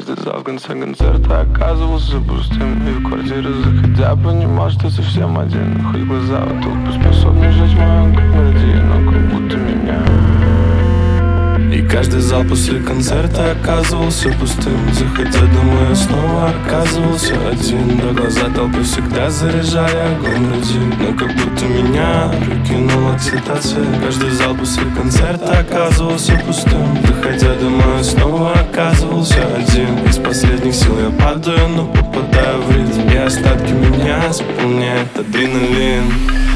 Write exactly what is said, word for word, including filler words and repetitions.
каждый зал в конце концерта оказывался пустым. И в квартиру заходя понимал, что совсем один. Хоть глаза у толпы способны сжечь мою гвардию, но как будто меня. И каждый зал после концерта оказывался пустым. Заходя домой, я снова оказывался один. До глаза толпы всегда заряжая огонь груди, но как будто меня прикинула цитация. Каждый зал после концерта оказывался пустым. Доходя домой, я снова оказывался один. Из последних сил я падаю, но попадаю в ритм, и остатки меня заполняет адреналин.